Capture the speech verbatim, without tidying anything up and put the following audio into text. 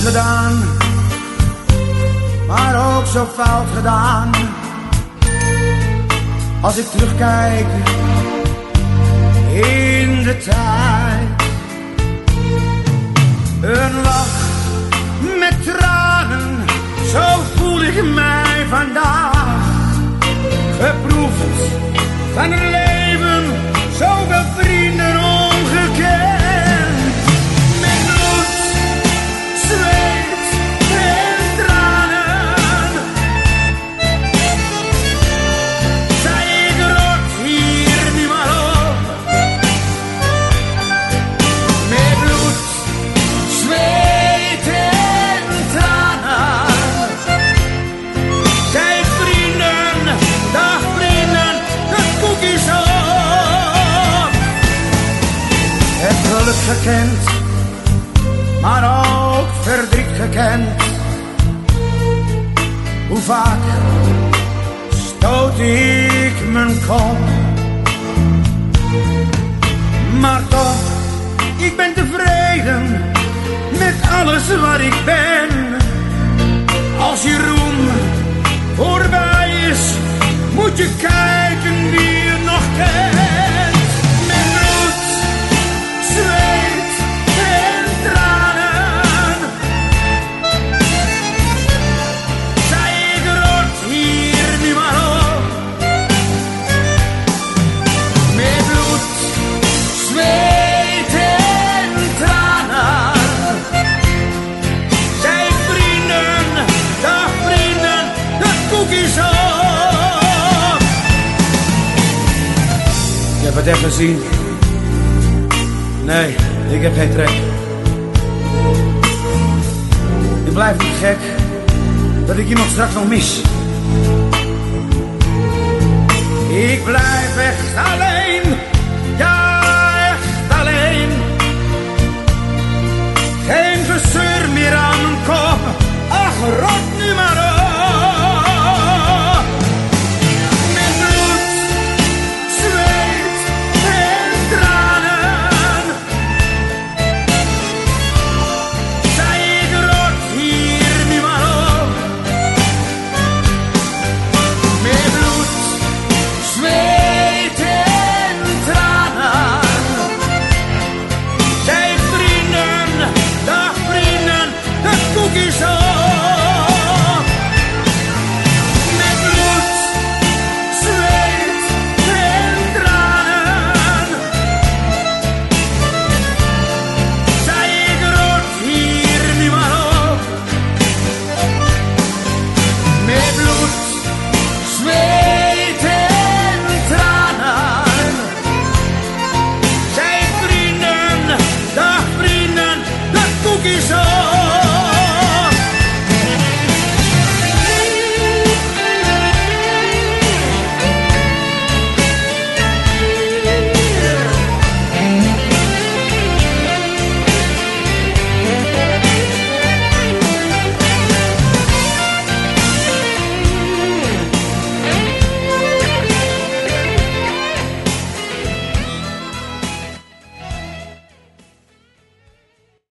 gedaan, maar ook zo fout gedaan. Als ik terugkijk in de tijd, een lach met tranen, zo voel ik mij vandaag. Geproefd van een leven, zoveel vrienden ongekend. Met bloed, zweet en tranen, zei ik rot hier nu maar op. Met bloed, zweet en tranen, zei ik vrienden, dag vrienden, de koekjes op. Het geluk gekend, maar ook verdriet gekend. Hoe vaak stoot ik mijn kop, maar toch, ik ben tevreden met alles wat ik ben. Als je roem voorbij is, moet je kijken wie je nog kent. Met bloed, zweet en tranen, zei ik rot hier nu maar op. Met bloed, zweet en tranen, zei ik vrienden, dag vrienden, de koekjes op. Je hebt het echt gezien? Nee, ik heb geen trek. Ik blijf niet gek dat ik iemand straks nog mis. Ik blijf echt alleen, ja echt alleen. Geen gezeur meer aan mijn kop, ach rot nu maar op. Met bloed, zweet en tranen, zei ik rot hier nu maar op. Met bloed, zweet en tranen, zei ik vrienden, dag vrienden, de koekjes op. Met bloed, zweet en tranen, zei ik rot hier nu maar op. Met bloed, zweet en tranen, zei ik vrienden, dag vrienden, de koekjes op.